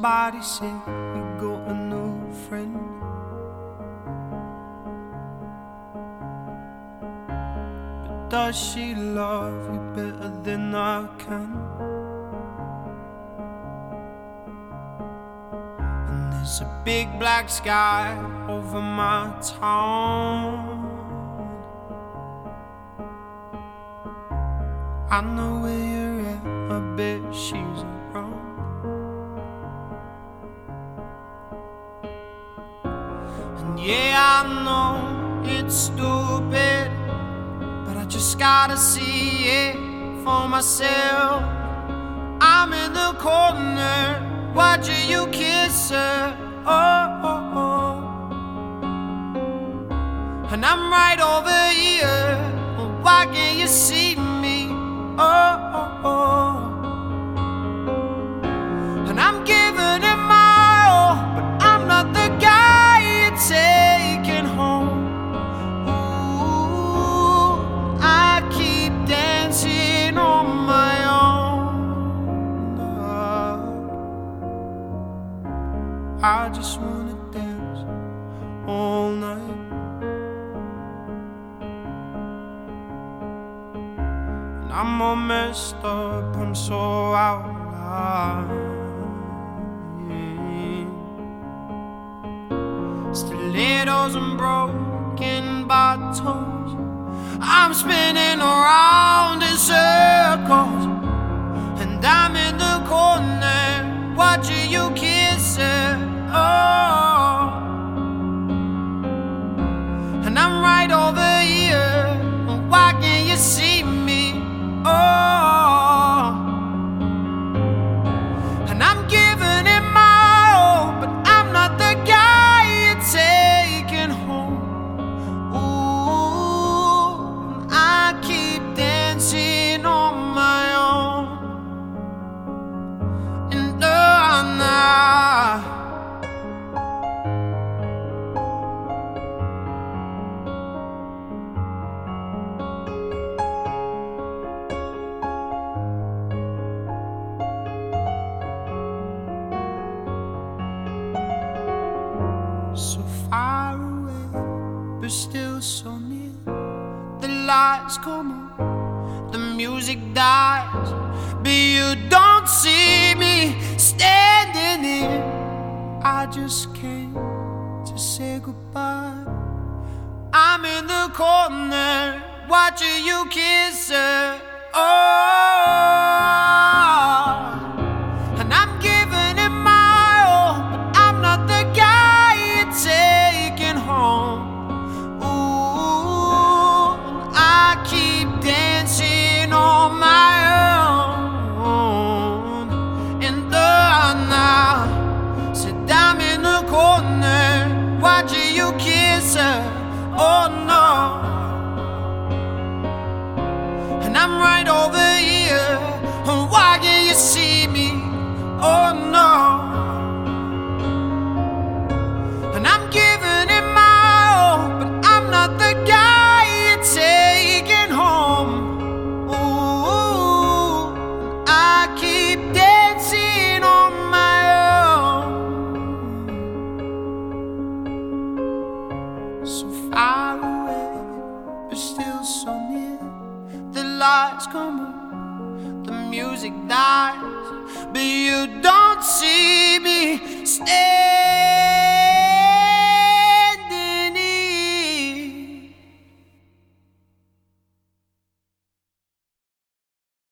somebody say you got a new friend. But does she love you better than I can? And there's a big black sky over my town. I know where you're at, I bet she's around. And yeah, I know it's stupid, but I just gotta see it for myself. I'm in the corner, watching you kiss her. Oh, oh, oh. And I'm right over here, why can't you see me? Oh, oh, oh. And I'm giving it my all, but I'm not the guy you're taking home. Ooh, I keep dancing on my own. I just wanna dance all night. I'm all messed up, I'm so out of line. Stilettos and broken bottles, I'm spinning around in circles. And I'm in the corner, watching you kiss her. Oh. And I'm right over here, why can't you see me? Oh, and I'm giving it my all, but I'm not the guy you're taking home. Ooh, I keep dancing on my own. And so far away, but still so near. The lights come on, the music dies, but you don't see me standing here. I just came to say goodbye. I'm in the corner, watching you kiss her. Oh, and I'm giving it my all, but I'm not the guy you're taking home. Ooh, I keep dancing on my own. And now, said I'm in the corner, watching you kiss her. Oh no. And I'm right over here, why can't you see me? Oh no. And I'm giving it my all, but I'm not the guy you're taking home. Ooh, I keep dancing on my own. So far away, but still so near. The lights come on, the music dies, but you don't see